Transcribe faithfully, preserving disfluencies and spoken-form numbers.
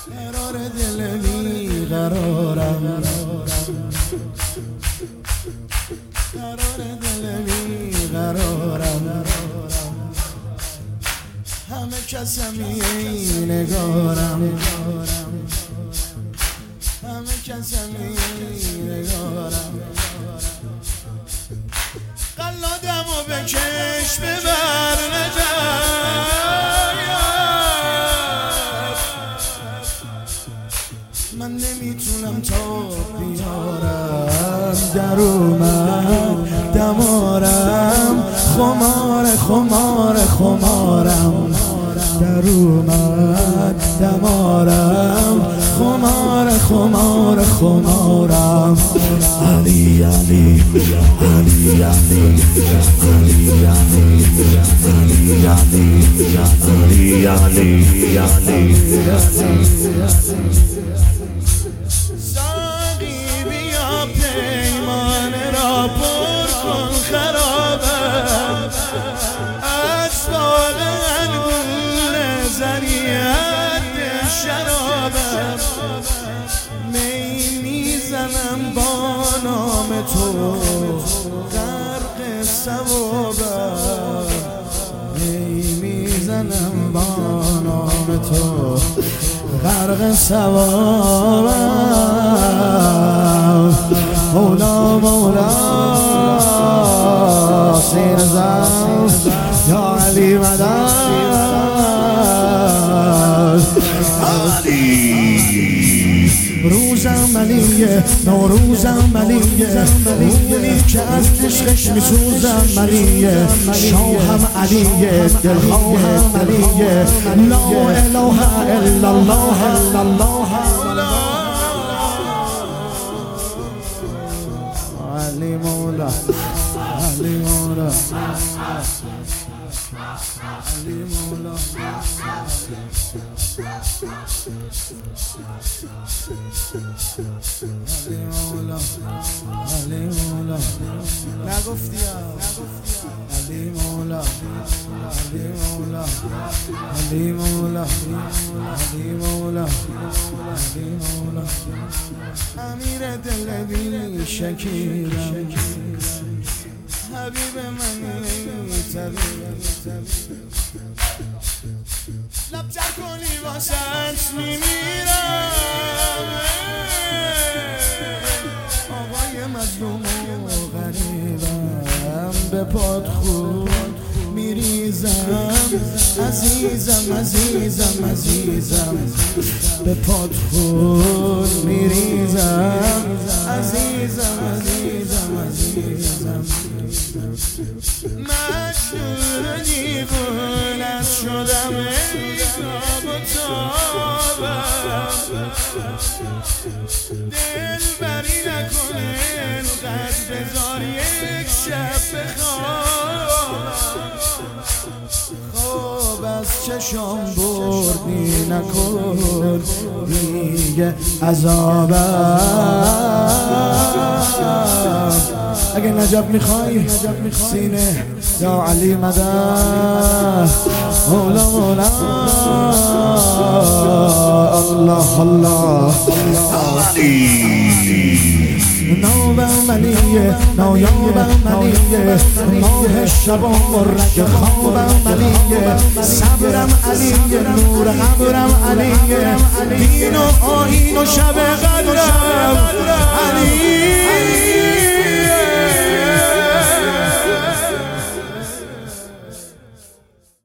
قرار دل بی قرارم، قرار دل بی قرارم، همه کس همی نگارم، همه کس همی نگارم. قلادم و بکش ببر نجایم، من نمیتونم تا بیارم در اومد دمارم، خمار خمار خمارم در اومد دمارم، خمار خمار خمارم. علی علی علی علی علی علی علی علی علی علی. ساقی بیا پیمان را پر کن خرابم، از باغ انگور زریعت شرابم، می میزنم با نام تو غرق ثوابم، می میزنم با نام تو غرق ثوابم. مولا مولا سیر زم یا علی مدد علی. روزم علیه نوروزم علیه، اونی که از عشقش میسوزم علیه، شاهم علیه دلخواهم علیه، لا اله الا الله الا الله. علی مولا علی مولا علی مولا علی مولا علی مولا نگفتی علی مولا علی مولا علی مولا علی مولا علی مولا. امیر دل بی شکیرم، حبیب من طبیب، لب تر کنی واسه میمیرم، آقای مظلوم و غریبم، به پات خود میریزم عزیزم عزیزم عزیزم، به پات خود میریزم عزیزم عزیزم عزیزم. مجنون دیوانه شدم انتاب و تابم، دل بری نکنه انقدر بذار یک شب بخوابم، خواب از چشام بردی نکن دیگه عذابم. اگه نجف میخوای سینه یا علی مدد، مولا مولا الله الله نوبم علیه نایابم علیه، ماه شبام و رگ خوابم علیه، صبرم علیه نور قبرم علیه، دین و آیین و شب